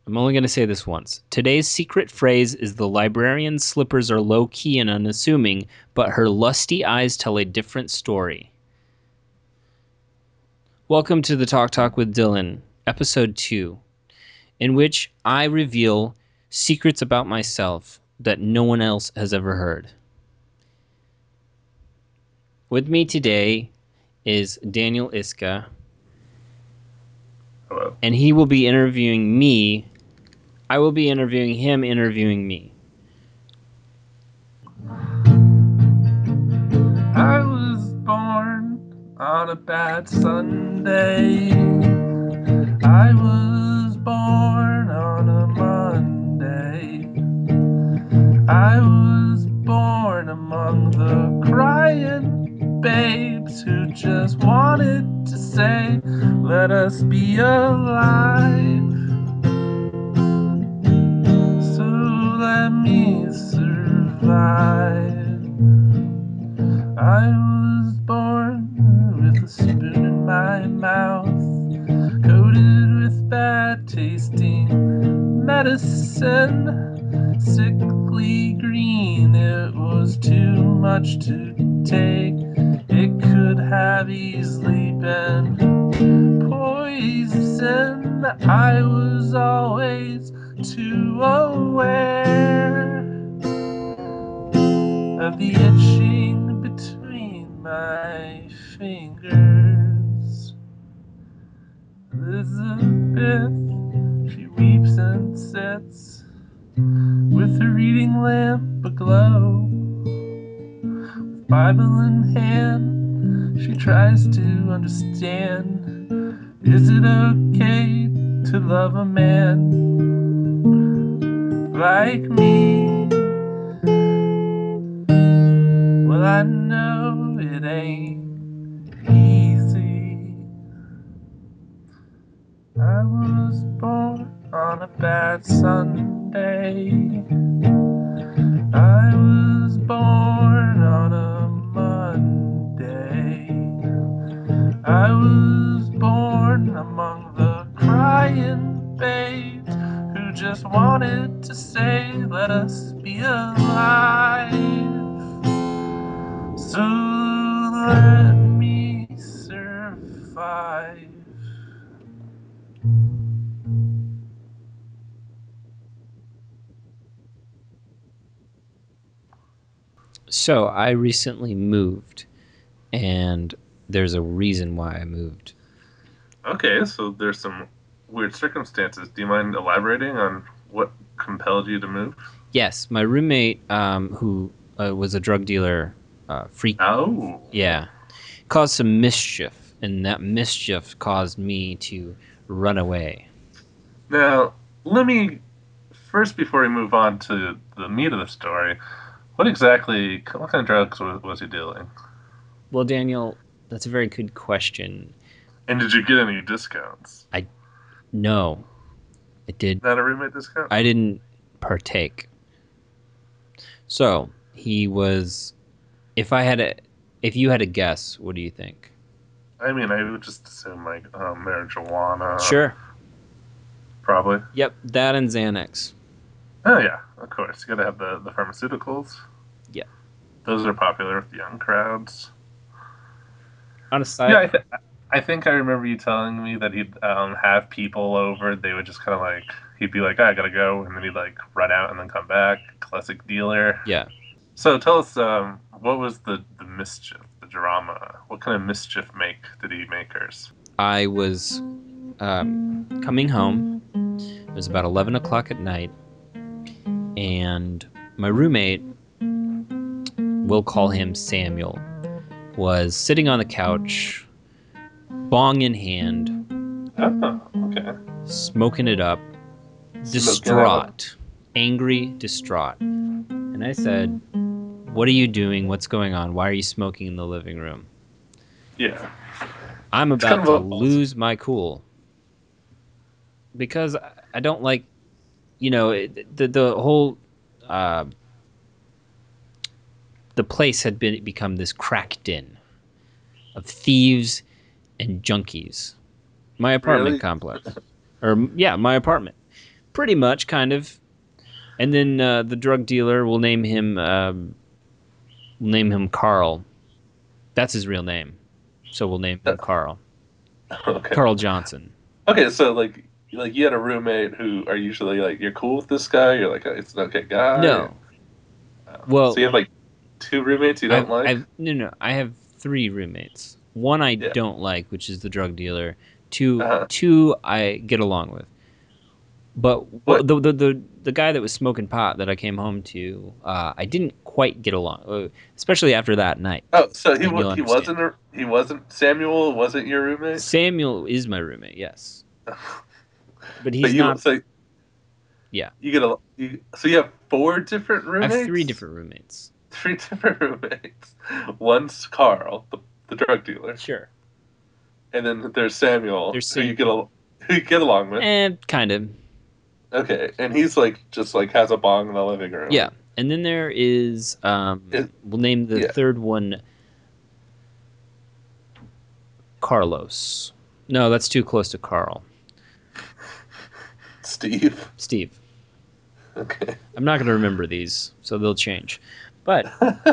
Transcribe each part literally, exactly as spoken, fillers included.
I'm only going to say this once. Today's secret phrase is the librarian's slippers are low-key and unassuming, but her lusty eyes tell a different story. Welcome to the Talk Talk with Dylan, episode two, in which I reveal secrets about myself that no one else has ever heard. With me today is Daniel Iska. Hello. And he will be interviewing me. I will be interviewing him, interviewing me. I was born on a bad Sunday. I was born on a Monday. I was born among the crying babes who just wanted to say, let us be alive. So let me survive. I was born with a spoon in my mouth, coated with bad tasting medicine, sickly green. It was too much to take. It could have easily been poison. I was always too aware of the itching between my fingers. Elizabeth, she weeps and sits with her reading lamp aglow. With Bible in hand, she tries to understand. Is it okay to love a man like me? Well, I know it ain't easy. I was born on a bad Sunday. I was born on a Monday. I was born among the crying babes who just wanted to say, let us be alive. So let me survive. So I recently moved, and there's a reason why I moved. Okay, so there's some weird circumstances. Do you mind elaborating on what compelled you to move? Yes, my roommate, um, who uh, was a drug dealer, uh, freak, Oh. yeah, caused some mischief, and that mischief caused me to run away. Now, let me first, before we move on to the meat of the story, what exactly, what kind of drugs was, was he dealing? Well, Daniel, that's a very good question. And did you get any discounts? I no, I did. Not a roommate discount? I didn't partake. So he was. If I had a, if you had a guess, what do you think? I mean, I would just assume like um, marijuana, Sure. probably. Yep, that and Xanax. Oh yeah, of course. You gotta have the, the pharmaceuticals. Yeah. Those are popular with the young crowds. On a Yeah, side, I, th- I think I remember you telling me that he'd um, have people over. They would just kind of like, he'd be like, "Ah, I gotta go," and then he'd like run out and then come back. Classic dealer. yeah, So tell us, um, what was the, the mischief, the drama? What kind of mischief make did he makers? I was um, coming home. It was about eleven o'clock at night, and my roommate, we'll call him Samuel, was sitting on the couch, bong in hand, Oh, okay. smoking it up, Smoking distraught, angry, distraught. And I said, "What are you doing? What's going on? Why are you smoking in the living room?" Yeah. I'm It's kind about of to a lose my cool because I don't like, you know, the the whole uh, the place had been become this crack den of thieves and junkies. My apartment really. complex, or yeah, my apartment. Pretty much, kind of. And then uh, the drug dealer, we'll name him. Um, we'll name him Carl. That's his real name, so we'll name him Carl. Okay. Carl Johnson. Okay, so like like you had a roommate who are usually like you're cool with this guy. You're like it's an okay guy. No. Uh, Well, so you have like two roommates you don't I've, like. I've, no, no. I have three roommates. One I Yeah. don't like, which is the drug dealer. Two, Uh-huh. two I get along with. But What? the, the the the guy that was smoking pot that I came home to, uh, I didn't quite get along, uh, especially after that night. Oh, so he And wa- you'll he understand. wasn't a, he wasn't Samuel wasn't your roommate. Samuel is my roommate, yes, but But he's you not. so Yeah, you get a you, so you have four different I roommates. have three different roommates. Three different roommates. One's Carl, the, the drug dealer, Sure, and then there's Samuel, There's who you Sam- get a who you get along with. and kind of. Okay, and he's like just like has a bong in the living room. Yeah, and then there is. Um, It- we'll name the yeah. third one Carlos. No, that's too close to Carl. Steve. Steve. Okay. I'm not going to remember these, so they'll change. But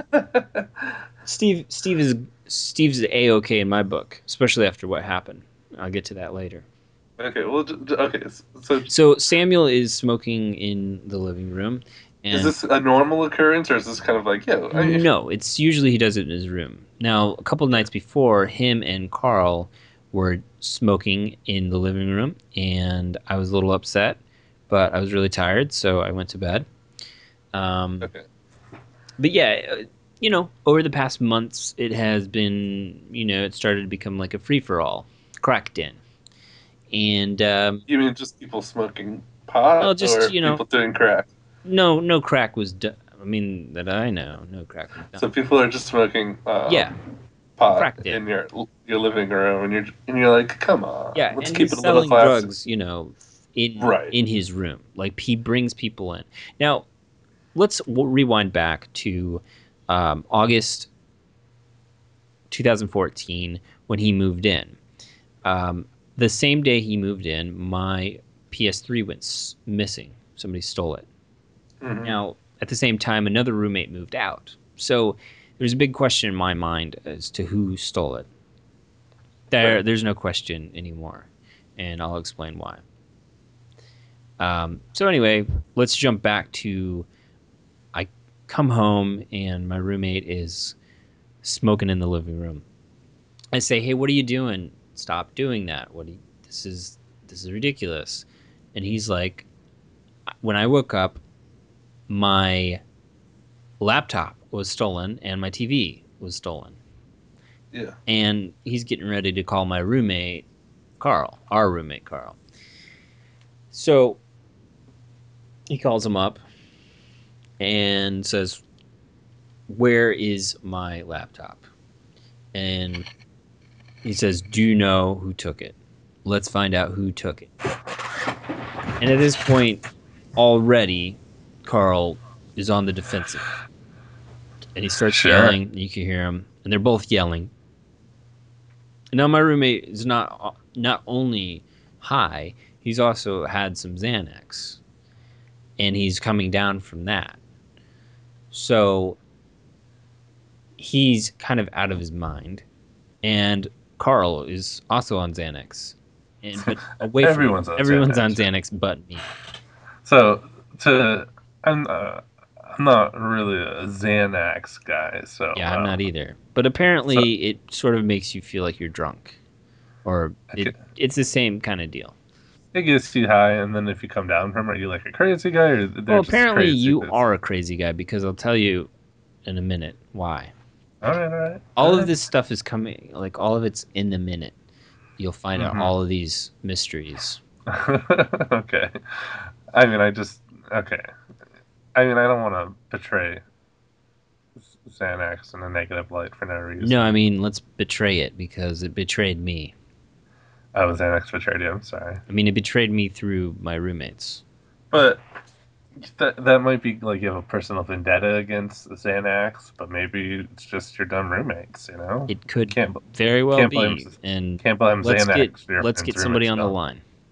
Steve, Steve is Steve's a okay in my book, especially after what happened. I'll get to that later. Okay. Well. j- j- Okay. So So Samuel is smoking in the living room, and is this a normal occurrence, or is this kind of like yeah? I, no, it's usually he does it in his room. Now, a couple of nights before, him and Carl were smoking in the living room, and I was a little upset, but I was really tired, so I went to bed. Um, Okay. but yeah, uh, you know, over the past months, it has been, you know, it started to become like a free for all, crack den, and um, You mean just people smoking pot, well, just, or you know- people doing crack? no, no crack was done. I mean, that I know, no crack was done. So people are just smoking uh, yeah, pot crack den. in your your living room, and you're and you're like, come on, yeah, let's and keep he's it a little selling classy. drugs, you know, in Right. in his room. Like he brings people in. Now, let's w- rewind back to um, August twenty fourteen when he moved in. Um, the same day he moved in, my P S three went s- missing. Somebody stole it. Mhm. Now, at the same time, another roommate moved out. So there's a big question in my mind as to who stole it. There, Right. There's no question anymore, and I'll explain why. Um, so anyway, let's jump back to I come home and my roommate is smoking in the living room. I say, "Hey, what are you doing? Stop doing that. What? Do you, this is this is ridiculous." And he's like, "When I woke up, my laptop was stolen and my T V was stolen." Yeah. And he's getting ready to call my roommate, Carl, our roommate, Carl. So he calls him up and says, "Where is my laptop?" And he says, "Do you know who took it? Let's find out who took it." And at this point, already, Carl is on the defensive. And he starts Sure. yelling, and you can hear him, and they're both yelling. Now, my roommate is not not only high, he's also had some Xanax, and he's coming down from that. So he's kind of out of his mind, and Carl is also on Xanax, and but away Everyone's from on everyone's on Xanax. Xanax but me. So to I'm uh, I'm not really a Xanax guy, so Yeah, I'm uh, not either. But apparently, So- it sort of makes you feel like you're drunk, or it, Okay. it's the same kind of deal. It gets you high, and then if you come down from it, are you like a crazy guy, or they're Well, just apparently, crazy you dudes? are a crazy guy because I'll tell you in a minute why. All right, all right. All all of right. this stuff is coming, like all of it's in the minute. You'll find out Mhm. all of these mysteries. Okay. I mean, I just okay. I mean, I don't want to portray Xanax in a negative light for no reason. No, I mean, let's betray it because it betrayed me. I was Xanax betrayed you. I'm sorry, I mean, it betrayed me through my roommates. but that that might be like you have a personal vendetta against Xanax, but maybe it's just your dumb roommates. You know, It could can't very well can't be. blame And can't blame let's Xanax. get for your let's friend's get somebody roommate's on the dumb. line.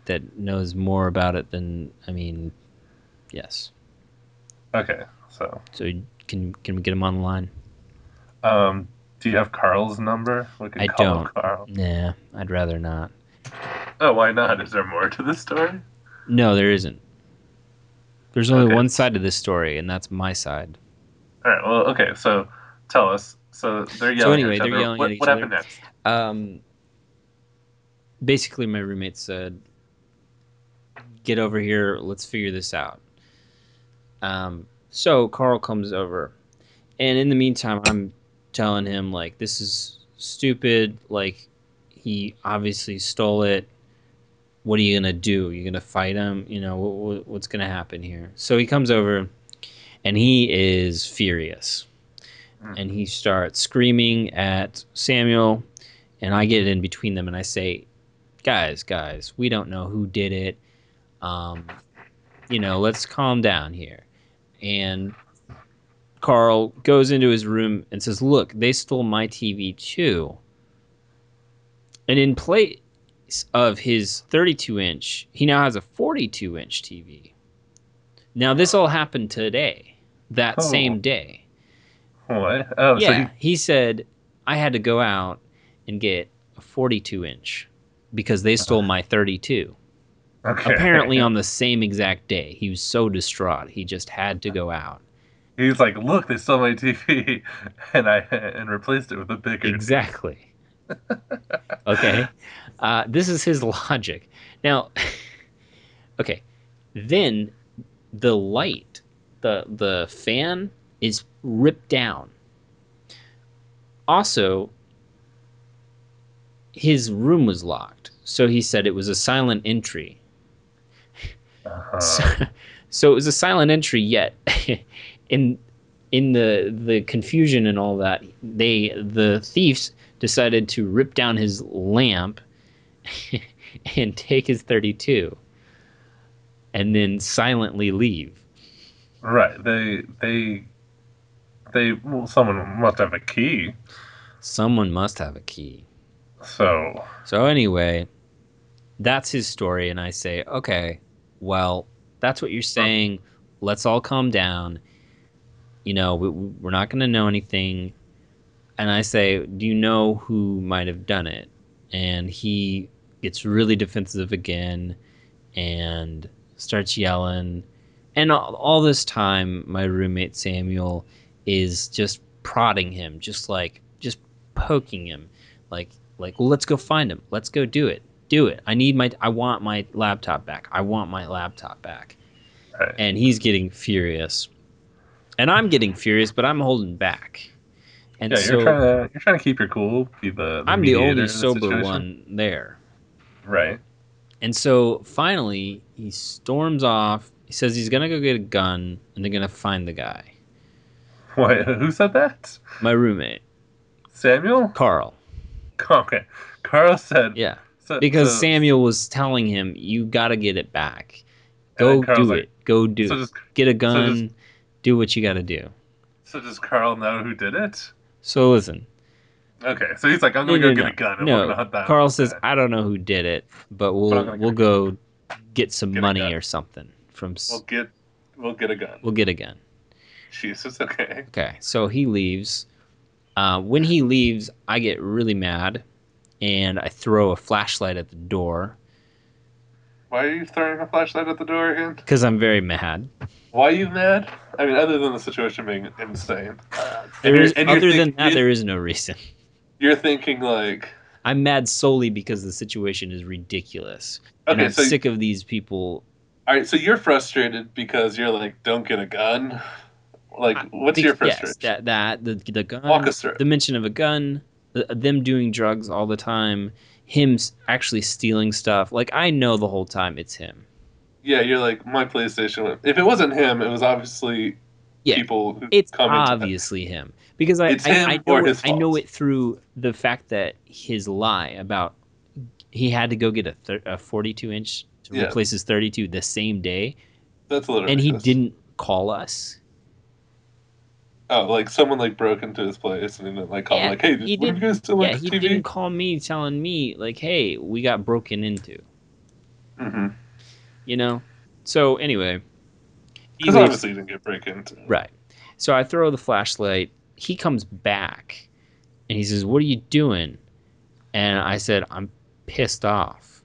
that knows more about it than I mean, yes. Okay, so So can can we get him on the line? um, do you have Carl's number? We could I call don't. up Carl. Nah, I'd rather not. Oh, why not? Is there more to this story? No, there isn't. There's only Okay. one side to this story, and that's my side. All right. Well, okay. So tell us. So they're So yelling at anyway, each they're other. yelling at What each what other. happened next? Um, basically, my roommate said, "Get over here. Let's figure this out." Um, so Carl comes over, and in the meantime, I'm telling him like, "This is stupid. Like, he obviously stole it. What are you gonna do? You gonna fight him? You know what, what's gonna happen here?" So he comes over, and he is furious, Mm. and he starts screaming at Samuel, and I get in between them, and I say, "Guys, guys, we don't know who did it. Um, you know, let's calm down here." And Carl goes into his room and says, "Look, they stole my T V too." And in place of his thirty-two inch, he now has a forty-two inch T V. Now, this all happened today, that Oh, same day. what? Oh, so he. Yeah, he said, I had to go out and get a forty-two inch because they stole my thirty-two. Apparently, Okay. on the same exact day. He was so distraught, he just had to go out. He's like, look, they stole my T V, and I and replaced it with a bigger T V. Exactly. Okay. Uh, this is his logic. Now, okay. Then the light, the the fan is ripped down. Also, his room was locked, so he said it was a silent entry. So, Uh-huh. so it was a silent entry. Yet, in in the the confusion and all that, they the thieves decided to rip down his lamp and take his thirty-two, and then silently leave. Right. They they they. Well, someone must have a key. Someone must have a key. So So anyway, that's his story, and I say, okay, well, that's what you're saying. Let's all calm down. You know, we, we're not going to know anything. And I say, do you know who might have done it? And he gets really defensive again and starts yelling. And all, all this time, my roommate Samuel is just prodding him, just like, just poking him, like, like, well, let's go find him. Let's go do it. Do it. I need my, I want my laptop back. I want my laptop back. right. And he's getting furious. And I'm getting furious, but I'm holding back. And Yeah, you're so trying to you're trying to keep your cool, be the, the I'm the mediator only in the sober situation. one there. Right. And so finally, he storms off. He says he's going to go get a gun and they're going to find the guy. Wait, who said that? My roommate, Samuel? Carl. Okay. Carl said Yeah. so Because so Samuel was telling him, you got to get it back. and then Go Carl's do like it. Go do so it. does Get a so does gun. Do what you got to do. so does Carl know who did it? So listen. Okay, so he's like, I'm No, gonna go no, get a no. gun and we're gonna No. hunt down Carl this says, guy. I don't know who did it, but But I'm we'll gonna get we'll a gun. go get some Get a money gun. or something from We'll s- get we'll get a gun. we'll get a gun. Jesus, okay. Okay. So he leaves. Uh, when he leaves, I get really mad and I throw a flashlight at the door Why are you throwing a flashlight at the door again? because I'm very mad. Why are you mad? I mean, other than the situation being insane, Uh, and there you're is and you're other think than that, you're, there is no reason. you're thinking like, I'm mad solely because the situation is ridiculous, and okay, I'm so sick of these people. all right, so you're frustrated because you're like, don't get a gun. Like, I, what's be- your yes, frustration? that that the the Walk gun, us through. the mention of a gun, the, them doing drugs all the time, him s- actually stealing stuff. Like I know the whole time it's him. Yeah, you're like my PlayStation. If it wasn't him, it was obviously Yeah, people who it's come into that. obviously him because I, It's I, I him know or it, his I know fault. it through the fact that his lie about he had to go get a, thir- a forty-two inch to Yeah, replace his thirty-two the same day, that's a little and he ridiculous. didn't call us. Oh, like someone like broke into his place and then like called Yeah, like, "Hey, he what have didn't. you guys still Yeah, like he T V?" didn't call me telling me like, "Hey, we got broken into." Mm-hmm. You know. So anyway, he Because leaves. obviously you didn't get break into. Right. So I throw the flashlight. He comes back and he says, "What are you doing?" And I said, "I'm pissed off."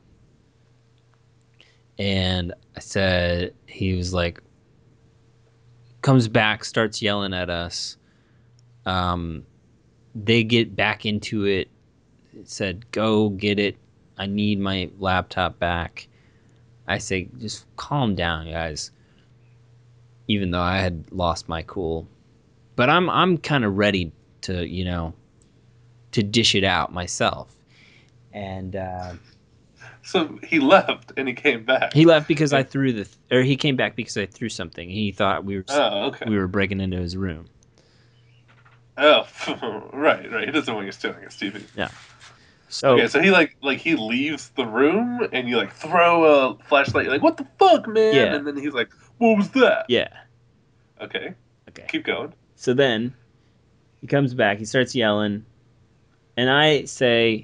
And I said, he was like, comes back, starts yelling at us. Um, they get back into it. It said, "Go get it. I need my laptop back." I say, "Just calm down, guys." Even though I had lost my cool, but I'm I'm kind of ready to you know to dish it out myself. And uh, So he left and he came he back. left because I And, threw the, or he came back because I threw something. He thought we were oh, okay. we were breaking into his room. Oh, right, right. He doesn't want you stealing his T V. Yeah. So Okay, so he like like he leaves the room and you like throw a flashlight. You're like, what the fuck, man? yeah, And then he's like, what was that? yeah. Okay, Okay. keep going. So then he comes back. He starts yelling, and I say,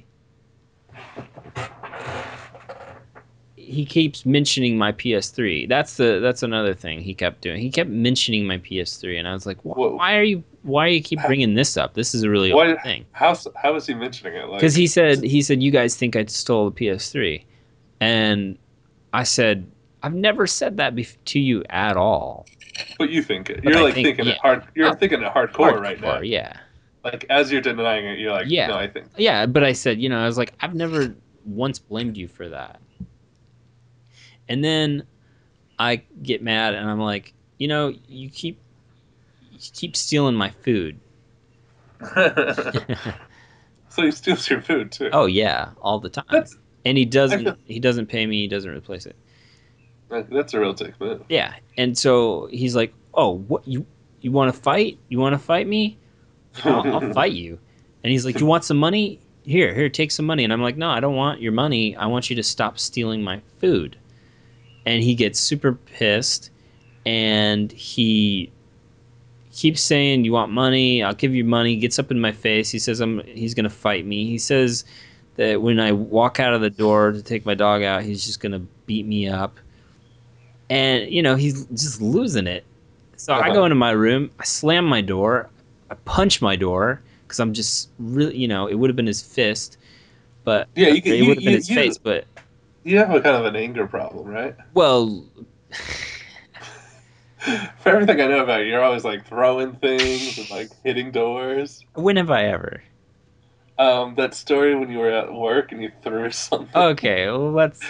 he keeps mentioning my P S three. That's the that's another thing he kept doing. He kept mentioning my P S three, and I was like, Whoa, why are you why are you keep bringing this up? This is a really old why? thing. How how is he mentioning it? Because he Like, said he said you guys think I stole the P S three, and I said I've never said that bef- to you at all. but you think it. But You're I like think thinking it yeah, hard. You're oh, thinking it hardcore right now. hardcore, yeah, Like as you're denying it, you're like, no, yeah, I think. yeah. But I said you know I was like I've never once blamed you for that, and then I get mad and I'm like you know you keep you keep stealing my food. So he steals your food too. Oh yeah, all the time. That's And he I doesn't feel he doesn't pay me, he doesn't replace it. that's a real dick move. Yeah. And so he's like, "Oh, what you you want to fight? You want to fight me? I'll, I'll fight you." And he's like, "You want some money? Here, here, take some money." And I'm like, "No, I don't want your money. I want you to stop stealing my food." And he gets super pissed and he keeps saying, "You want money? I'll give you money." He gets up in my face. He says I'm he's going to fight me. He says that when I walk out of the door to take my dog out, he's just gonna beat me up. And you know, he's just losing it. So I Uh-huh. go into my room, I slam my door, I punch my door because I'm just really, you know, it would have been his fist, but Yeah, or you get it you would have been you his you face. But you have a kind of an anger problem, right? well, For everything I know about you, you're always like throwing things and like hitting doors. when have I ever? Um, that story when you were at work and you threw something. Okay, well, let's.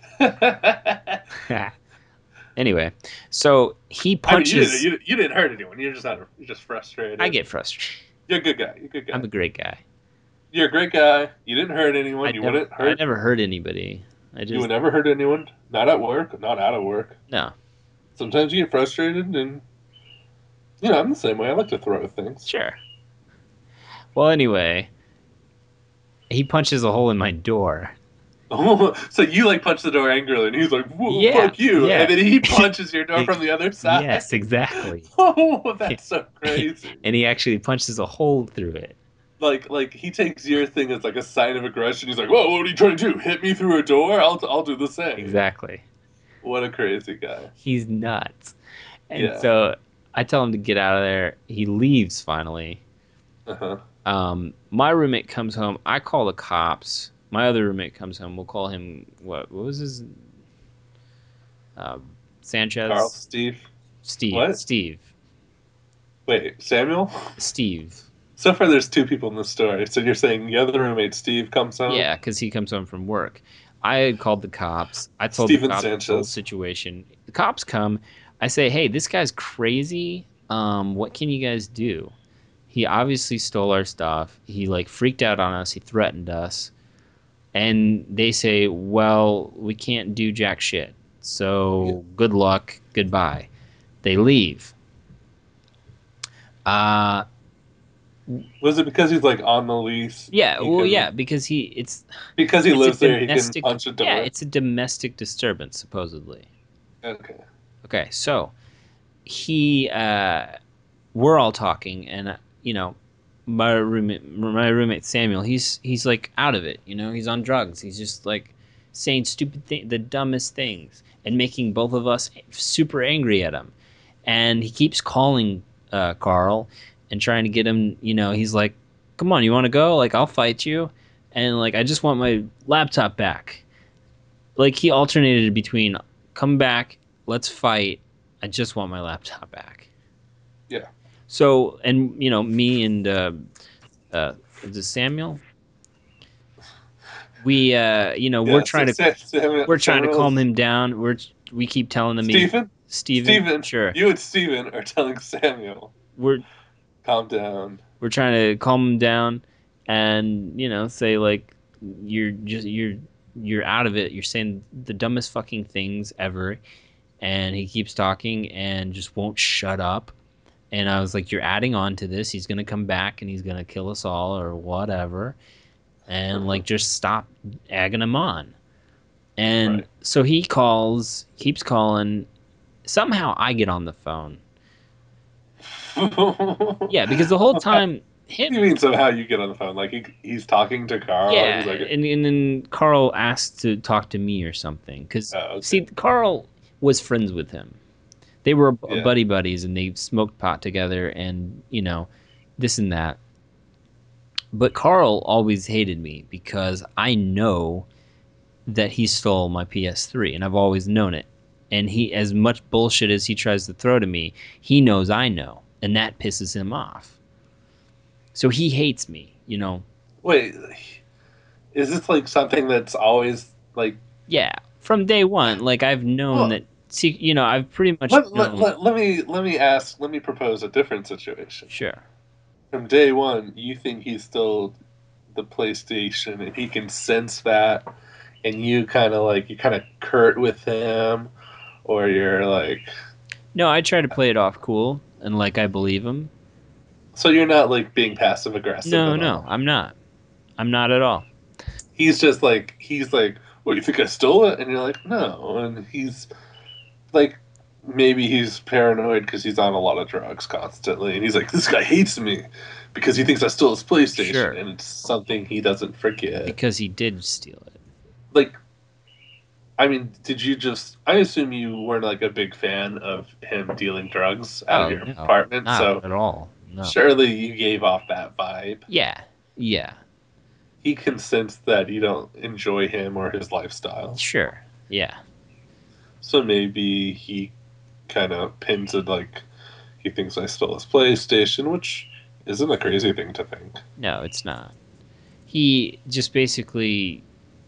Anyway, so he I mean, you didn't punches. you, you didn't hurt anyone. You're just out of, you're just I frustrated. get frustrated. You're a good guy. You're a good I'm guy. a great guy. You're a great guy. You didn't hurt anyone. I You never, wouldn't I hurt. never hurt anybody. I You would just never hurt anyone. Not at work. Not out of work. no. Sometimes you get frustrated, and you know I'm the same way. I like to throw things. Sure. Well, anyway, he punches a hole in my door. So you like punch the door angrily, and he's like, "Whoa, Yeah, fuck you!" yeah. And then he punches your door from the other side. Yes, exactly. Oh, that's so crazy. And he actually punches a hole through it. Like, like he takes your thing as like a sign of aggression. He's like, "Whoa, what are you trying to do? Hit me through a door? I'll, I'll do the same." Exactly. What a crazy guy. He's nuts. And Yeah. so I tell him to get out of there. He leaves finally. Uh huh. Um, my roommate comes home. I call the cops. My other roommate comes home. We'll call him what? What was his? Uh, Carl, Sanchez. Steve. Steve. What? Steve. Wait, Samuel. Steve. So far, there's two people in the story. So you're saying the other roommate, Steve, comes home? Yeah, because he comes home from work. I had called the cops. I told Steven the cops the whole Sanchez. situation. The cops come. I say, "Hey, this guy's crazy. Um, what can you guys do? He obviously stole our stuff. He like freaked out on us. He threatened us." And they say, "Well, we can't do jack shit. So good luck. Goodbye." They leave. Uh, Was it because he's like on the lease? yeah. He Well, can yeah, because he it's because he it's a lives there. He can domestic. punch a door. Yeah, it's a domestic disturbance supposedly. Okay. Okay, so he, uh, we're all talking, and uh, you know, my roommate, my roommate Samuel, he's he's like out of it. You know, he's on drugs. He's just like, saying stupid things, the dumbest things, and making both of us super angry at him. And he keeps calling uh, Carl and trying to get him. You know, he's like, "Come on, you want to go? Like, I'll fight you." And like, I just want my laptop back. Like, he alternated between come back, let's fight. I just want my laptop back. Yeah. So, and you know, me and uh, uh, is it Samuel? We, uh, you know, Yeah. we're trying to Sa- Samuel, we're trying to calm Samuel's- him down. We're we keep telling him, he, Stephen? Steven, Steven, sure, you and Steven are telling Samuel, we're calm down. we're trying to calm him down, and you know, say like you're just you're you're out of it. You're saying the dumbest fucking things ever, and he keeps talking and just won't shut up. And I was like, you're adding on to this. He's gonna come back and he's gonna kill us all or whatever. And like, just stop egging him on. And Right. so he calls, keeps calling. Somehow I get on the phone. Yeah, because the whole time him. You mean somehow you get on the phone? Like he, he's talking to Carl? Yeah, He's like, and, and then Carl asked to talk to me or something. Because, oh, okay. see, Carl was friends with him. They were Yeah. buddy buddies, and they smoked pot together, and you know, this and that. But Carl always hated me because I know that he stole my P S three, and I've always known it. And he, as much bullshit as he tries to throw to me, he knows I know, and that pisses him off. So he hates me, you know. Wait, is this like something that's always like? Yeah, from day one, like I've known Well, that. See, you know, I've pretty much Let, known. let, let, let me let me ask. Let me propose a different situation. Sure. From day one, you think he stole the PlayStation, and he can sense that, and you kind of like you kind of curt with him, or you're like, No, I try to play it off cool and like I believe him. so you're not like being passive aggressive. No, at no, all. I'm not. I'm not at all. He's just like he's like, "What, you think I stole it?" And you're like, "No," and he's like. Maybe he's paranoid because he's on a lot of drugs constantly, and he's like, "This guy hates me because he thinks I stole his PlayStation," Sure. and it's something he doesn't forget. Because he did steal it. Like, I mean, did you just? I assume you weren't like a big fan of him dealing drugs out Oh, of your no, apartment, not so at all. No. surely you gave off that vibe. Yeah, yeah, He can sense that you don't enjoy him or his lifestyle, sure, yeah. so maybe he kind of pins it like he thinks I stole his PlayStation, which isn't a crazy thing to think. No, it's not. He just basically,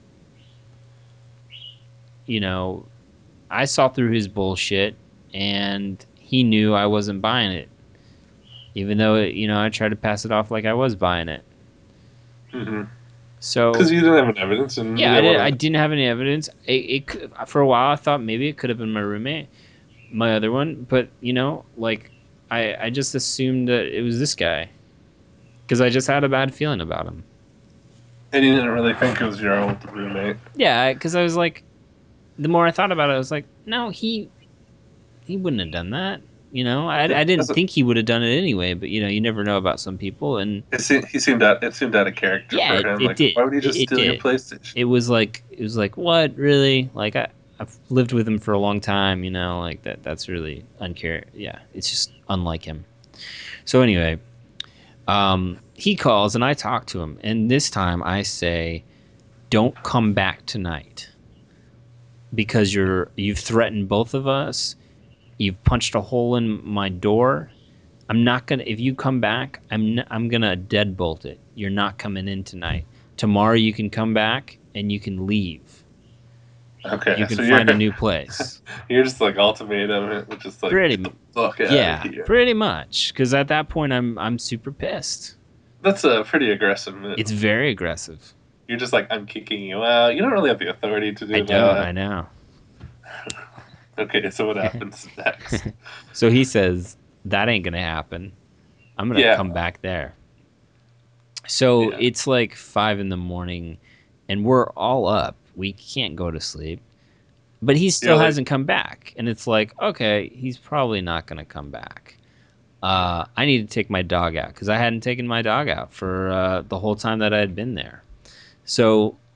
you know, I saw through his bullshit, and he knew I wasn't buying it, even though you know I tried to pass it off like I was buying it. Mm-hmm. So Because you didn't have any evidence, and yeah, you I, didn't did, I wanna- didn't have any evidence. It, it could, for a while I thought maybe it could have been my roommate, my other one, but you know, like I I just assumed that it was this guy because I just had a bad feeling about him. and you didn't really think it was your old roommate. Yeah, because I was like, the more I thought about it, I was like, no, he he wouldn't have done that. You know, I, I didn't That's a- think he would have done it anyway, but you know, you never know about some people, and It seemed, he seemed out. It seemed out of character Yeah, for it- him. it like, did. why would he just It- it steal your did. PlayStation? it was like it was like what really like I I've lived with him for a long time, you know, like that that's really uncare. Yeah, it's just unlike him. So anyway, um, he calls and I talk to him, and this time I say, "Don't come back tonight because you're you've threatened both of us. You've punched a hole in my door. I'm not gonna. If you come back, I'm n- I'm gonna deadbolt it. You're not coming in tonight. Tomorrow you can come back and you can leave. Okay, You can so find you're, a new place." you're just like ultimatum, which is like Pretty get the fuck out Yeah, of here. pretty much. Because at that point, I'm I'm super pissed. That's a pretty aggressive move. It's very aggressive. You're just like, I'm kicking you out. You don't really have the authority to do I that. don't. I know. Okay, so what happens next? So he says that ain't gonna happen. I'm gonna Yeah. come back there. So Yeah. it's like five in the morning, and we're all up. We can't go to sleep, but he still You're like- hasn't come back. And it's like, okay, he's probably not gonna come back. Uh, I need to take my dog out because I hadn't taken my dog out for uh, the whole time that I had been there. So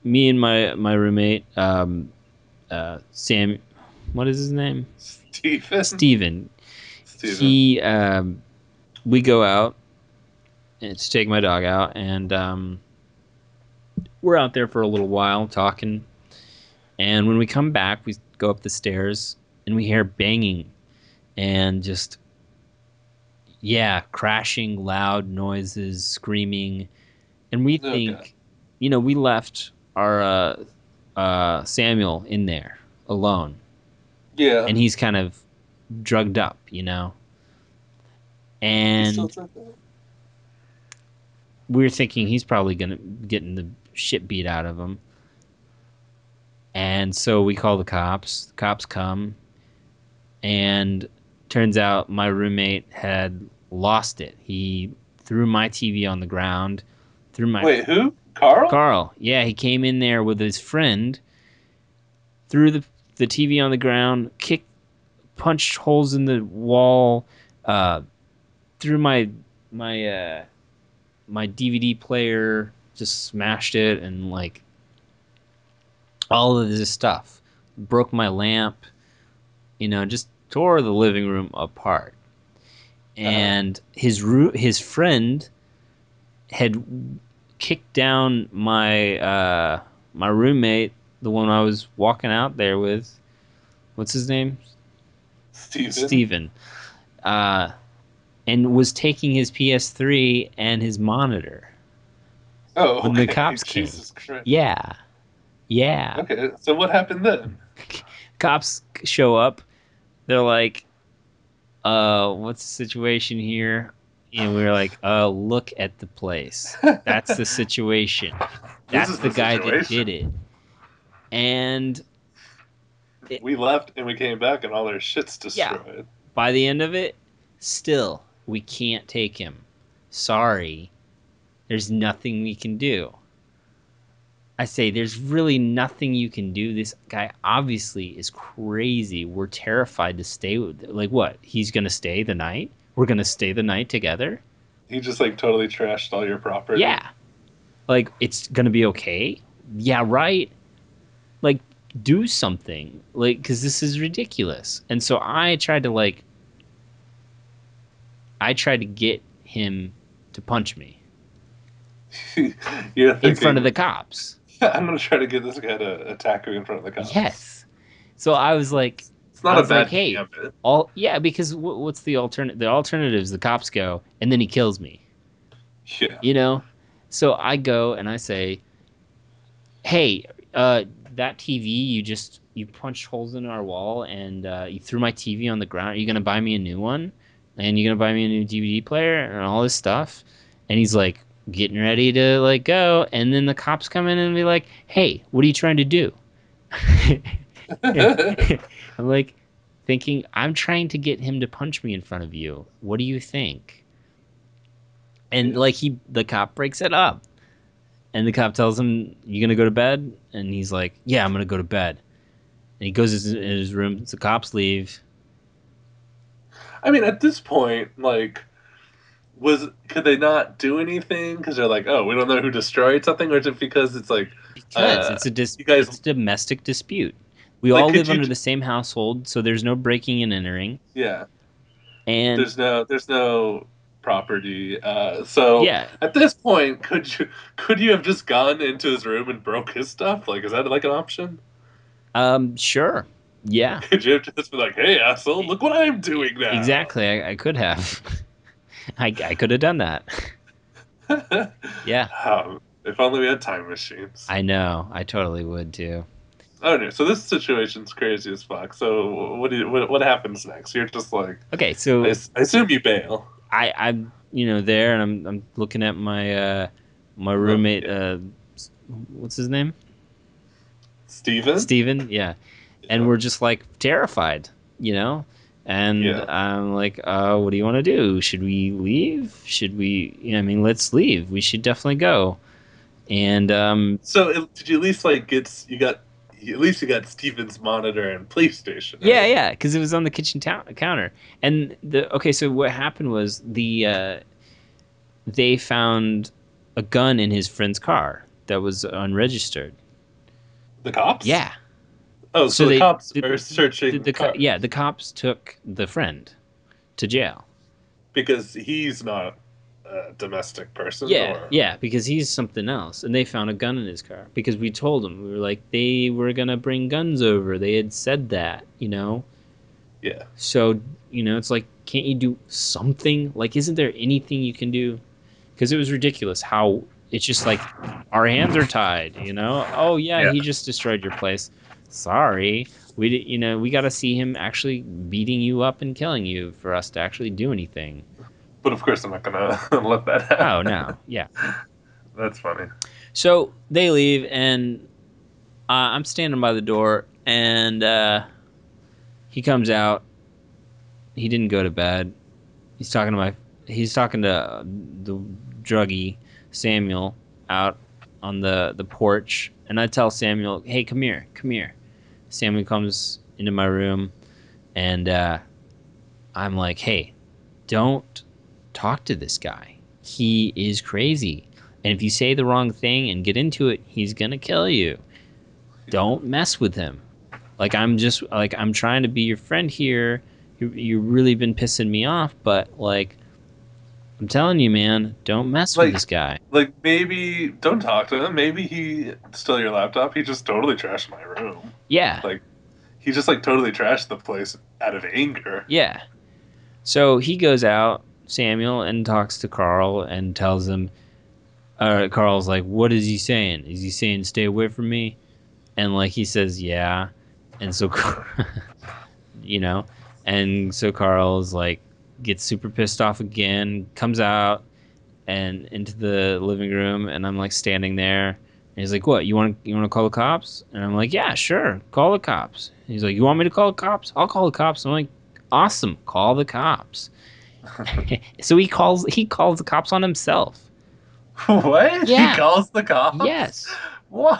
me and my my roommate, um, uh, Sam, what is his name? Stephen. Steven. Steven. He, um, we go out to take my dog out, and um, we're out there for a little while talking. And when we come back, we go up the stairs and we hear banging and just, yeah, crashing, loud noises, screaming. And we Okay. think, you know, we left our uh, uh, Samuel in there alone. Yeah. And he's kind of drugged up, you know. He's And still drinking? we were thinking he's probably gonna getting the shit beat out of him. And so we call the cops. The cops come, and turns out my roommate had lost it. He threw my T V on the ground. Threw my Wait, who? Carl? Carl. Yeah, he came in there with his friend, threw the the T V on the ground, kicked, punched holes in the wall, uh, threw my my uh, my D V D player, just smashed it, and like all of this stuff. Broke my lamp, you know, just tore the living room apart. And uh-huh. his ro- his friend had kicked down my uh, my roommate, the one I was walking out there with. What's his name? Steven. Steven. Uh, and was taking his P S three and his monitor. Oh, okay. When the cops Jesus came. Christ. Yeah. Yeah. Okay, so what happened then? Cops show up. They're like, uh, what's the situation here? And we were like, uh, look at the place. That's the situation. That's the, the guy situation. that did it. And it, we left and we came back and all their shit's destroyed. Yeah, by the end of it, still, we can't take him. Sorry. There's nothing we can do. I say, there's really nothing you can do. This guy obviously is crazy. We're terrified to stay with, like, what? He's going to stay the night? We're going to stay the night together? He just, like, totally trashed all your property? Yeah. Like, it's going to be okay? Yeah, right? Like, do something. Like, because this is ridiculous. And so I tried to, like, I tried to get him to punch me. You're thinking, in front of the cops. I'm going to try to get this guy to attack me in front of the cops. Yes. So I was like, it's not I a bad like, hey, gambit. all yeah, because w- what's the alternative? The alternative is the cops go and then he kills me. Yeah. You know? So I go and I say, hey, uh, that T V you just you punched holes in our wall and uh, you threw my T V on the ground. Are you gonna buy me a new one? And you're gonna buy me a new D V D player and all this stuff? And he's like, getting ready to like go, and then the cops come in and be like, hey, what are you trying to do? I'm like thinking, I'm trying to get him to punch me in front of you. What do you think? And yeah. like he the cop breaks it up, and the cop tells him, you gonna go to bed? And he's like, yeah, I'm gonna go to bed. And he goes in his room. The cops leave. I mean, at this point, like, was could they not do anything because they're like, oh, we don't know who destroyed something, or is it because it's like because uh, it's a dis- you guys, it's a domestic dispute. We like, all live under d- the same household, so there's no breaking and entering. Yeah, and there's no there's no property. Uh, so yeah, at this point, could you could you have just gone into his room and broke his stuff? Like, is that like an option? Um, sure. Yeah. Could you have just been like, hey, asshole, look what I'm doing now? Exactly. I, I could have. I, I could have done that. Yeah. Um, if only we had time machines. I know. I totally would too. Oh no! So this situation's crazy as fuck. So what do you, what, what happens next? You're just like, okay. So I, I assume you bail. I I'm you know there, and I'm I'm looking at my uh my roommate. Uh, what's his name? Steven? Steven. Yeah. yeah. And we're just like terrified, you know. And yeah. I'm like, uh, what do you want to do? Should we leave? Should we, you know, I mean, let's leave. We should definitely go. And um, so did you at least like get, you got, at least you got Steven's monitor and PlayStation. Right? Yeah, yeah, because it was on the kitchen ta- counter. And the, okay, so what happened was the, uh, they found a gun in his friend's car that was unregistered. The cops? Yeah. Oh, so, So the they cops the, are searching the, the the co- car yeah the cops took the friend to jail. because he's not a domestic person, Yeah, or yeah, because he's something else, and they found a gun in his car because we told them we were like they were gonna bring guns over. They had said that, you know. yeah. So you know, it's like, can't you do something? Like, isn't there anything you can do? Because it was ridiculous how it's just like our hands are tied, you know. Oh yeah, Yeah. he just destroyed your place. Sorry, we did, you know, we got to see him actually beating you up and killing you for us to actually do anything. But of course, I'm not gonna let that Oh happen. no, yeah. That's funny. So they leave, and uh, I'm standing by the door, and uh, he comes out. He didn't go to bed. He's talking to my. He's talking to the druggie Samuel out on the the porch, and I tell Samuel, "Hey, come here, come here." Samuel comes into my room, and uh, I'm like, "Hey, don't talk to this guy. He is crazy, and if you say the wrong thing and get into it, he's gonna kill you. Don't mess with him." Like, I'm just like, I'm trying to be your friend here. You you really been pissing me off, but like, I'm telling you, man, don't mess with Like, this guy. like maybe don't talk to him. Maybe he stole your laptop. He just totally trashed my room. Yeah, Like he just like totally trashed the place out of anger. yeah. So he goes out, Samuel, and talks to Carl and tells him, uh, Carl's like, what is he saying? Is he saying stay away from me? And like he says, yeah. And so, you know, and so Carl's like, gets super pissed off again, comes out and into the living room, and I'm like standing there. And he's like, "What? You want you want to call the cops?" And I'm like, "Yeah, sure, call the cops." And he's like, "You want me to call the cops? I'll call the cops." I'm like, "Awesome, call the cops." So he calls he calls the cops on himself. What? He Yeah. calls the cops? Yes. What?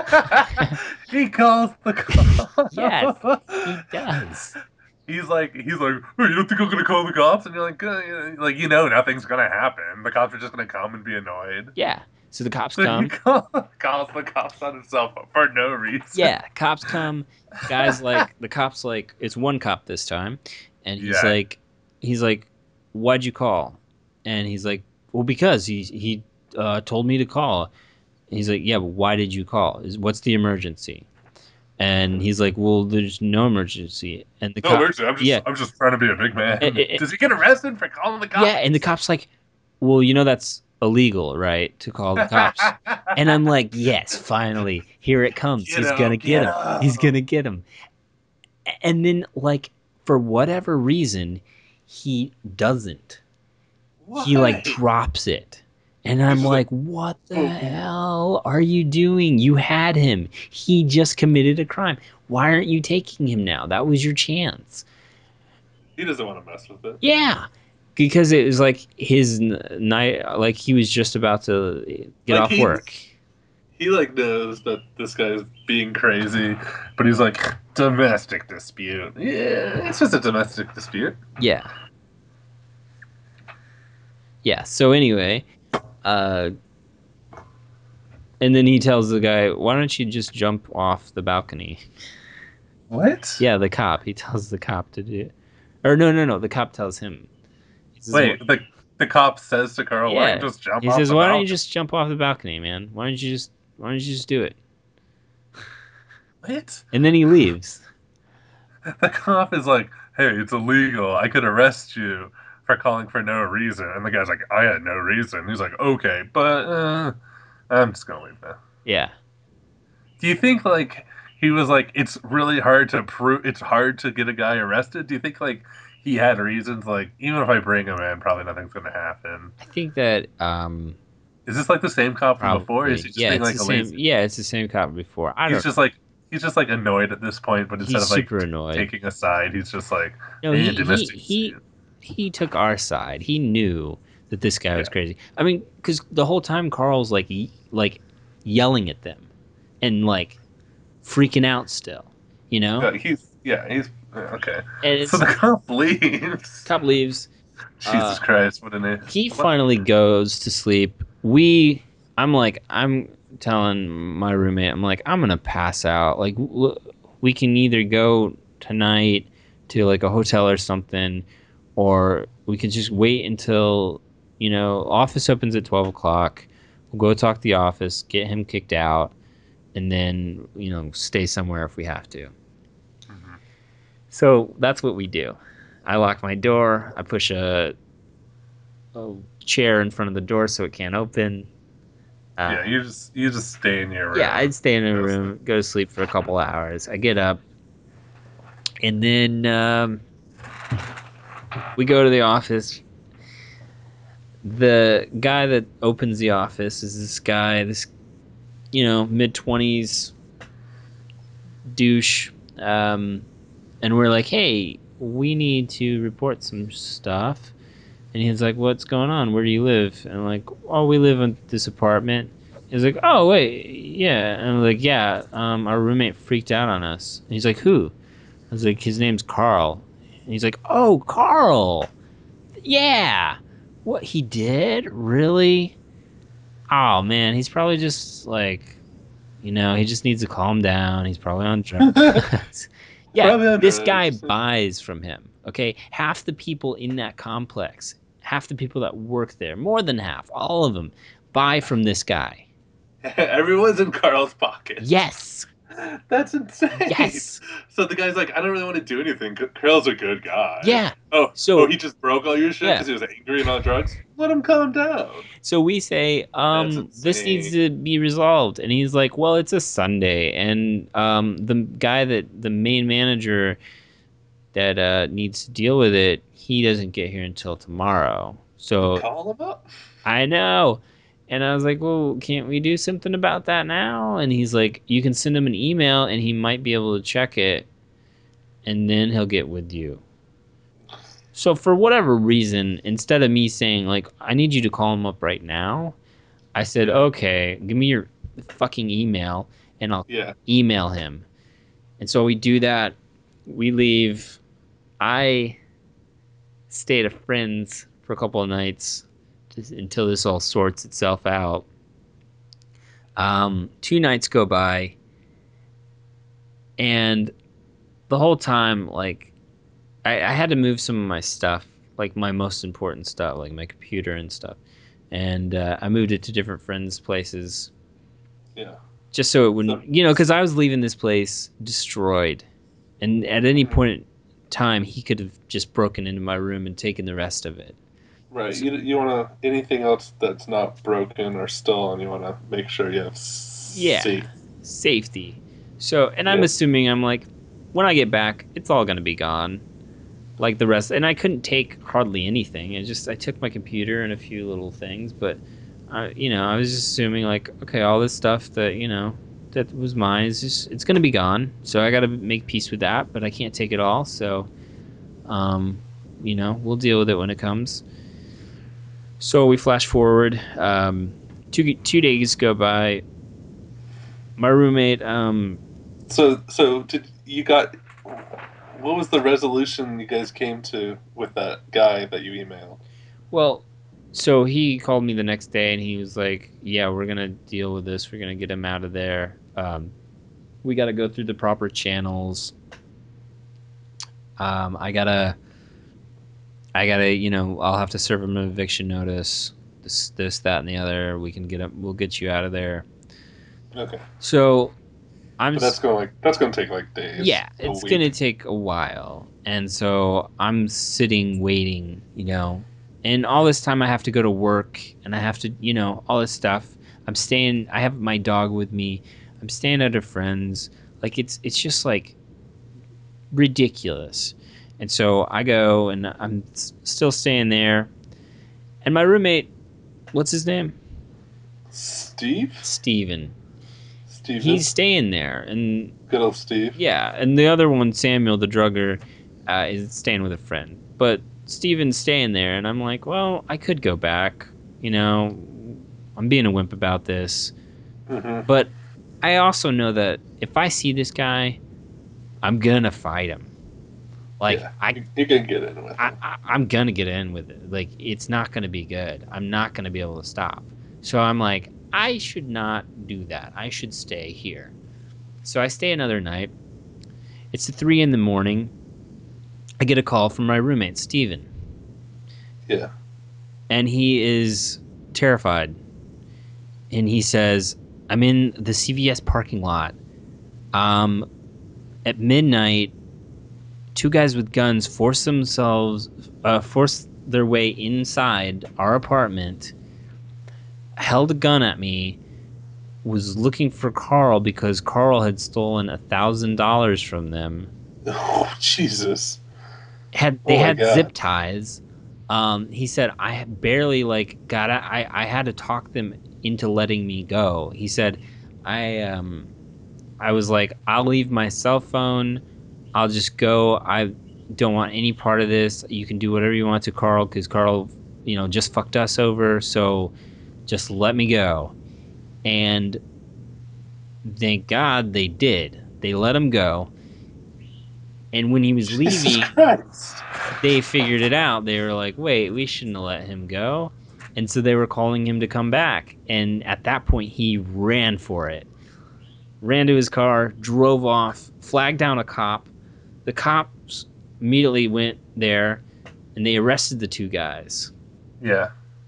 He calls the Yes. He cops. does. He's like, he's like, oh, you don't think I'm gonna call the cops? And you're like, uh, yeah, like you know, nothing's gonna happen. The cops are just gonna come and be annoyed. Yeah. So the cops So he come. call, calls the cops on himself for no reason. Yeah, cops come. Guys like the cops like it's one cop this time, and he's Yeah. like, he's like, "Why'd you call?" And he's like, "Well, because he he uh, told me to call." And he's like, "Yeah, but why did you call? Is what's the emergency?" And he's like, "Well, there's no emergency." And the No, cop, actually, I'm just, yeah, I'm just trying to be a big eh, man. eh, eh, Does he get arrested for calling the yeah, cops? and the cop's like, "Well, you know that's illegal, right? To call the cops." And I'm like, "Yes, finally, here it comes. Get He's gonna him, get get him. He's him. gonna get him." And then, like, for whatever reason, he doesn't. He like Why? drops it. And He's I'm just like, like, what the oh, hell are you doing? You had him. He just committed a crime. Why aren't you taking him now? That was your chance. he doesn't want to mess with it. Yeah. Because it was like his n- night, like he was just about to get Like off he, work. he like knows that this guy's being crazy, but he's like domestic dispute. Yeah, it's just a domestic dispute. Yeah. Yeah. So anyway, uh, and then he tells the guy, why don't you just jump off the balcony? What? Yeah, the cop. He tells the cop to do it. Or no, no, no. The cop tells him. He says, "Wh- Wait, the the cop says to Carl, "Why don't yeah." you just jump He off says, the "Why don't you balcony?" just jump off the balcony, man? Why don't you just Why don't you just do it?" What? And then he leaves. The cop is like, "Hey, it's illegal. I could arrest you for calling for no reason." And the guy's like, "I had no reason." He's like, "Okay, but uh, I'm just gonna leave now." Yeah. Do you think like he was like, it's really hard to prove, it's hard to get a guy arrested? Do you think like he had reasons like, even if I bring him in, probably nothing's gonna happen? I think that um Is this like the same cop from before? Or is probably, he just yeah, being it's like the a same. lazy? Yeah, it's the same cop before. I He's don't just know. like he's just like annoyed at this point, but instead He's of like super t- annoyed. taking a side, he's just like, No, "Hey, he he domestic he dispute." he took our side. He knew that this guy Yeah, was crazy. I mean, because the whole time Carl's like y- like yelling at them and like freaking out still, you know. yeah, he's yeah, he's okay. And So it's the cop leaves. cop leaves. Uh, Jesus Christ, what an he what? finally goes to sleep. We I'm like, I'm telling my roommate, I'm like, I'm gonna pass out. Like, w- we can either go tonight to like a hotel or something, or we could just wait until, you know, office opens at twelve o'clock. We'll go talk to the office, get him kicked out, and then, you know, stay somewhere if we have to. Hmm. So that's what we do. I lock my door. I push a, a chair in front of the door so it can't open. Uh, Yeah, you just you just stay in your yeah, room. I'd stay in a Go room, sleep. go to sleep for a couple hours. I get up, and then um, we go to the office. The guy that opens the office is this guy, this, you know, mid twenties douche. Um, and we're like, hey, we need to report some stuff. And he's like, what's going on? Where do you live? And I'm like, oh, we live in this apartment. He's like, oh, wait, yeah. And I'm like, yeah, um, our roommate freaked out on us. And he's like, who? I was like, his name's Carl. And he's like, oh, Carl. Yeah. What, he did? Really? Oh, man, he's probably just like, you know, he just needs to calm down. He's probably on drugs. Yeah, Probably on this guy drugs. buys from him. Okay, half the people in that complex, half the people that work there, more than half, all of them, buy from this guy. Everyone's in Carl's pocket. Yes, That's insane. yes, So the guy's like, I don't really want to do anything. Carl's a good guy. yeah. Oh, oh, So he just broke all your shit yeah, because he was angry and on drugs. Let him calm down. so we say, That's um, this needs insane. to be resolved, and he's like, well, it's a Sunday, and um, the guy that the main manager that uh, needs to deal with it, he doesn't get here until tomorrow. So Call him up. I know. And I was like, well, can't we do something about that now? And he's like, you can send him an email and he might be able to check it and then he'll get with you. So for whatever reason, instead of me saying, like, I need you to call him up right now, I said, Yeah, okay, give me your fucking email and I'll yeah. email him. And so we do that. We leave. I stay at a friend's for a couple of nights just until this all sorts itself out. Um, two nights go by, and the whole time, like, I, I had to move some of my stuff, like my most important stuff, like my computer and stuff, and uh, I moved it to different friends' places Yeah. just so it So, wouldn't, you know, because I was leaving this place destroyed, and at any mhm. point in time, he could have just broken into my room and taken the rest of it. Right. So, You you want to anything else that's not broken or stolen, you want to make sure you have yeah, safe. safety. So, and I'm Yeah. assuming I'm like, when I get back, it's all gonna be gone, like the rest. And I couldn't take hardly anything. I just I took my computer and a few little things, but I, you know, I was just assuming like, okay, all this stuff that you know that was mine is just it's gonna be gone. So I got to make peace with that, but I can't take it all. So, um, you know, we'll deal with it when it comes. So we flash forward. Um, two two days go by. My roommate, um, So so did you got what was the resolution you guys came to with that guy that you emailed? well, so he called me the next day and he was like, "Yeah, we're gonna deal with this. We're gonna get him out of there. Um, we got to go through the proper channels. Um, I gotta, I gotta, you know, I'll have to serve him an eviction notice. This, this, that, and the other. We can get him. We'll get you out of there." Okay. So I'm, But that's going like that's going to take like days, yeah, a it's gonna week. take a while, and so I'm sitting waiting, you know, and all this time I have to go to work, and I have to, you know, all this stuff. I'm staying. I have my dog with me. I'm staying at a friend's. Like it's it's just like ridiculous, and so I go, and I'm s- still staying there, and my roommate, what's his name? Steve? Steven. Steven? He's staying there, and Good old Steve. yeah, and the other one, Samuel, the drugger, uh, is staying with a friend. But Steven's staying there, and I'm like, well, I could go back. You know, I'm being a wimp about this. Hmm. But I also know that if I see this guy, I'm gonna fight him. Like Yeah, I, you, you can get in with I, him. I, I'm gonna get in with it. Like it's not gonna be good. I'm not gonna be able to stop. So I'm like, I should not do that. I should stay here. So I stay another night. It's three in the morning. I get a call from my roommate, Steven. Yeah. And he is terrified. And he says, I'm in the C V S parking lot. Um, at midnight, two guys with guns force themselves, uh, force their way inside our apartment, held a gun at me, was looking for Carl because Carl had stolen a thousand dollars from them. Oh, Jesus. Had they Oh my had God. zip ties. Um, he said I had barely like got. I I had to talk them into letting me go. He said I um I was like, I'll leave my cell phone. I'll just go. I don't want any part of this. You can do whatever you want to Carl because Carl, you know, just fucked us over. So just let me go. And thank God they did. They let him go. And when he was Jesus leaving, Christ. they figured it out. They were like, wait, we shouldn't have let him go. And so they were calling him to come back. And at that point, he ran for it. Ran to his car, drove off, flagged down a cop. The cops immediately went there, and they arrested the two guys. Yeah.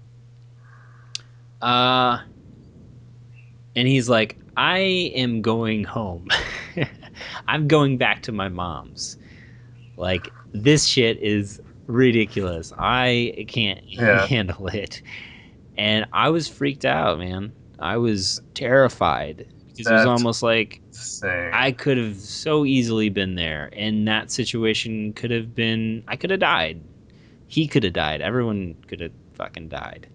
Uh, and he's like, I am going home. I'm going back to my mom's. Like, this shit is ridiculous. I can't Yeah. handle it. And I was freaked out, man. I was terrified. Because it was That's almost like insane. I could have so easily been there. And that situation could have been... I could have died. He could have died. Everyone could have fucking died.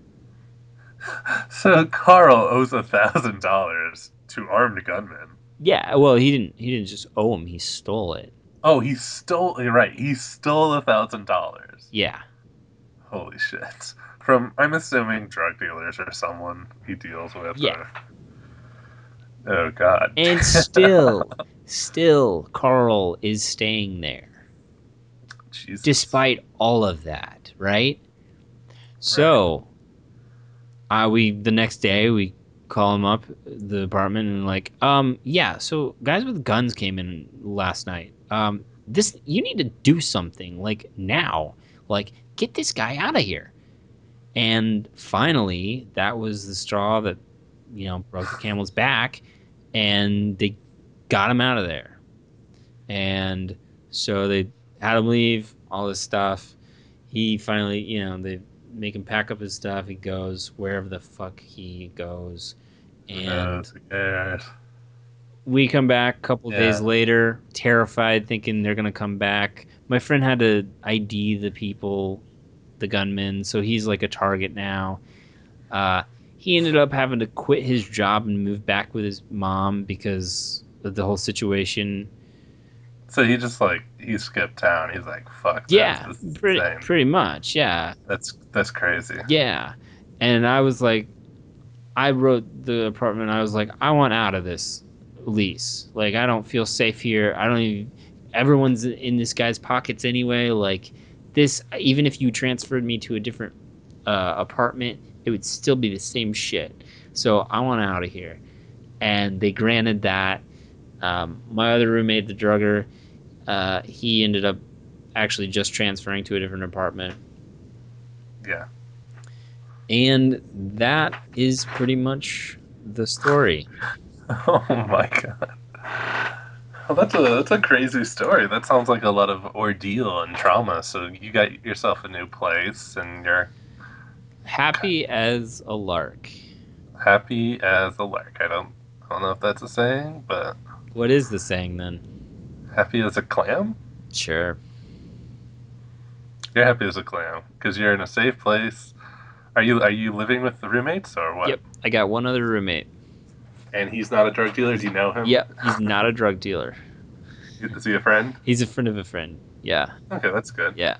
So Carl owes a thousand dollars to armed gunmen. Yeah, well, he didn't He didn't just owe him. He stole it. Oh, he stole. You're right. He stole a thousand dollars. Yeah. Holy shit! From, I'm assuming, drug dealers or someone he deals with. Yeah. Or, oh God. And still, still, Carl is staying there. Jesus. Despite all of that, right? So, uh, we the next day we call him up the apartment and like, um, yeah. So guys with guns came in last night. Um, this you need to do something like now. Like, get this guy out of here. And finally, that was the straw that, you know, broke the camel's back, and they got him out of there. And so they had him leave, all this stuff. He finally, you know, they make him pack up his stuff. He goes wherever the fuck he goes. And Yes. we come back a couple Yeah. days later, terrified, thinking they're going to come back. My friend had to I D the people, the gunmen, so he's like a target now. Uh, he ended up having to quit his job and move back with his mom because of the whole situation. So he just like he skipped town. He's like, "Fuck." This, Yeah, this is pretty insane. pretty much. Yeah, That's that's crazy. yeah. And I was like, I wrote the apartment. I was like, I want out of this lease. Like, I don't feel safe here. I don't even. Everyone's in this guy's pockets anyway. Like, this. Even if you transferred me to a different uh, apartment, it would still be the same shit. So I want out of here. And they granted that. Um, my other roommate, the drugger, uh, he ended up actually just transferring to a different apartment. Yeah. And that is pretty much the story. Oh my God. Well, that's a that's a crazy story. That sounds like a lot of ordeal and trauma. So you got yourself a new place, and you're Happy as a lark. happy as a lark. I don't I don't know if that's a saying, but What is the saying then? happy as a clam. Sure. You're happy as a clam because you're in a safe place. Are you are you living with the roommates or what? Yep. I got one other roommate. And he's not a drug dealer. Do you know him? Yep. He's not a drug dealer. Is he a friend? He's a friend of a friend. Yeah. Okay, that's good. Yeah.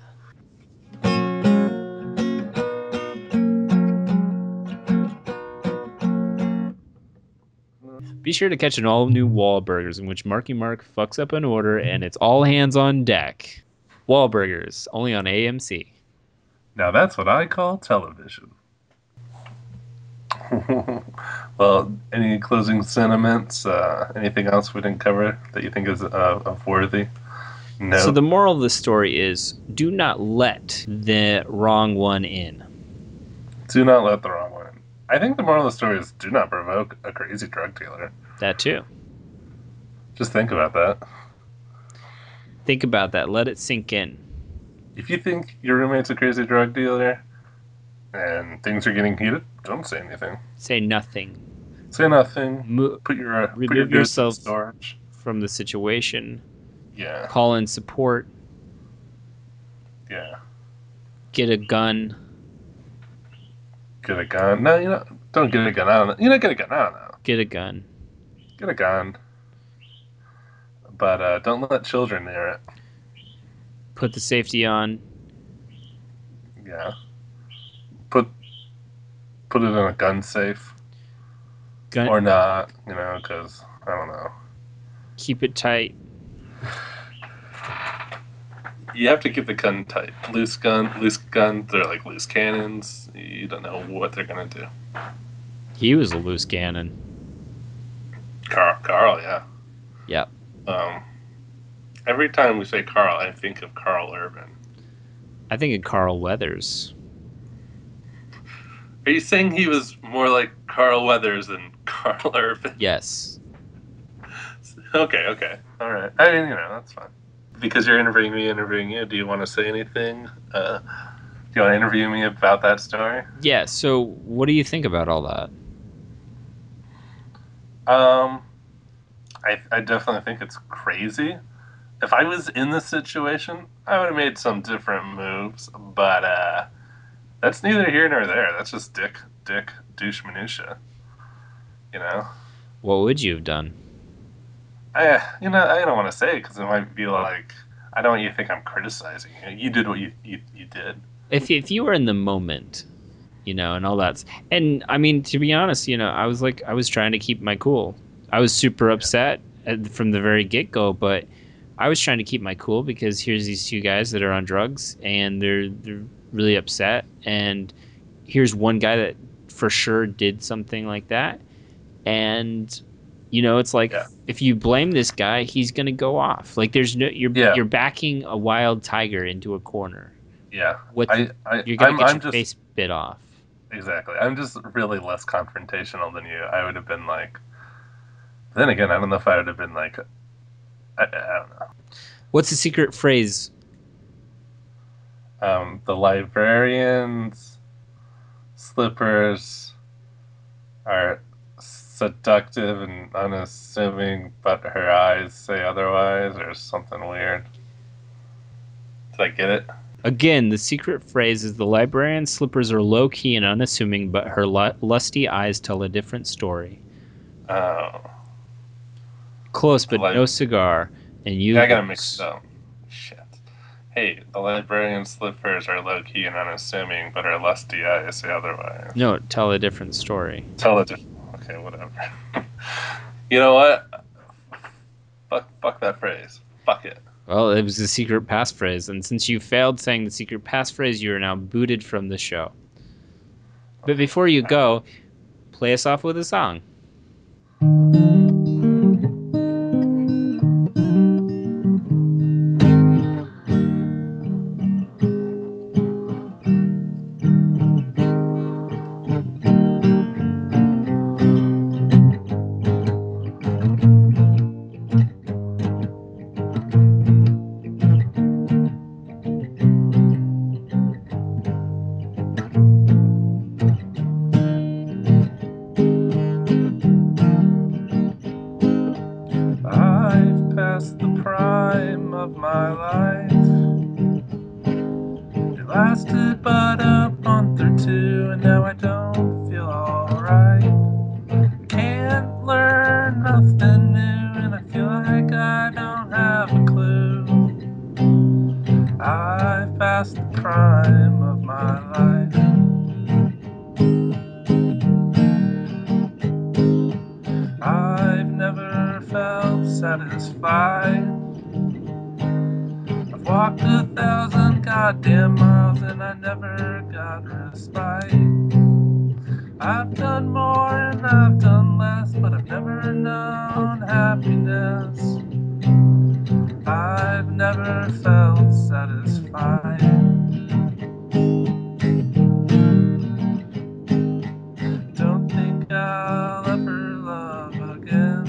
Be sure to catch an all-new Wahlburgers in which Marky Mark fucks up an order and it's all hands on deck. Wahlburgers, only on A M C. Now that's what I call television. Well, any closing sentiments? Uh, anything else we didn't cover that you think is uh, of worthy? No. So the moral of the story is do not let the wrong one in. Do not let the wrong one in. I think the moral of the story is do not provoke a crazy drug dealer. That too. Just think about that. Think about that. Let it sink in. If you think your roommate's a crazy drug dealer and things are getting heated, don't say anything. Say nothing. Say nothing. Mo- put your uh, put your remove goods in yourself storage. from the situation. Yeah. Call in support. Yeah. Get a gun. Get a gun. No, you know, don't get a gun. I don't know. You know, get a gun. I don't know. Get a gun. Get a gun. But uh, don't let children near it. Put the safety on. Yeah. Put put it in a gun safe. Gun. Or not, you know, because, I don't know. Keep it tight. You have to keep the gun tight. Loose gun, loose guns, they're like loose cannons. You don't know what they're going to do. He was a loose cannon. Carl, Carl, yeah. Yep. Um, every time we say Carl, I think of Carl Urban. I think of Carl Weathers. Are you saying he was more like Carl Weathers than Carl Urban? Yes. Okay, okay. All right. I mean, you know, that's fine. Because you're interviewing me, interviewing you, do you want to say anything? Uh, do you want to interview me about that story? Yeah, so what do you think about all that? Um, I, I definitely think it's crazy. If I was in this situation, I would have made some different moves, but uh, that's neither here nor there. That's just dick, dick, douche minutia. You know? What would you have done? I, you know, I don't want to say it because it might be like, I don't want you to think I'm criticizing you. You did what you, you, you did. If if you were in the moment, you know, and all that, and I mean, to be honest, you know, I was like, I was trying to keep my cool. I was super upset at, from the very get go, but I was trying to keep my cool because here's these two guys that are on drugs and they're they're really upset, and here's one guy that for sure did something like that, and you know, it's like, yeah. if you blame this guy, he's gonna go off. Like, there's no, you're yeah. you're backing a wild tiger into a corner. Yeah, What I, I, you're gonna I'm, get I'm your just, face bit off. Exactly. I'm just really less confrontational than you. I would have been like. Then again, I don't know if I would have been like. I, I don't know. What's the secret phrase? Um, the librarian's slippers are seductive and unassuming, but her eyes say otherwise, or something weird. Did I get it? Again, the secret phrase is the librarian's slippers are low-key and unassuming, but her lu- lusty eyes tell a different story. Oh. Close, but li- no cigar. And you. Yeah, I gotta mix it up. Shit. Hey, the librarian's slippers are low-key and unassuming, but her lusty eyes say otherwise. No, tell a different story. Tell a different... Okay, whatever. You know what? Fuck, fuck that phrase. Fuck it. Well, it was the secret passphrase, and since you failed saying the secret passphrase, you are now booted from the show. But before you go, play us off with a song. Lasted but a month or two, and now I don't feel alright. Can't learn nothing new, and I feel like I don't have a clue. I've passed the prime of my life. I've never felt satisfied. I've walked a thousand goddamn miles and I never got respite. I've done more and I've done less, but I've never known happiness. I've never felt satisfied. Don't think I'll ever love again.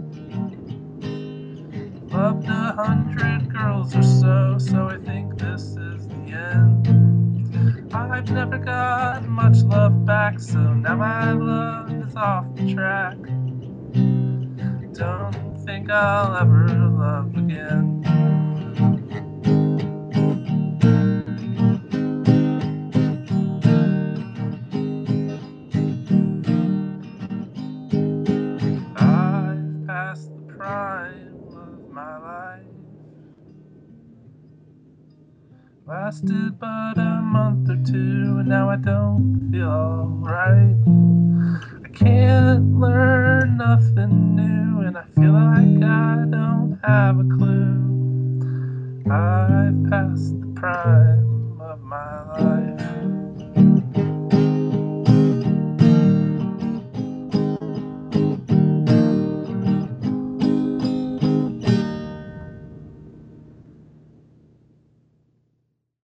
Loved a hundred girls or so, so I think this is the end. I've never got much love back, so now my love is off the track. Don't think I'll ever love again. I've passed the prime of my life. Lasted but a month or two, and now I don't feel alright. I can't learn nothing new, and I feel like I don't have a clue. I've passed the prime of my life.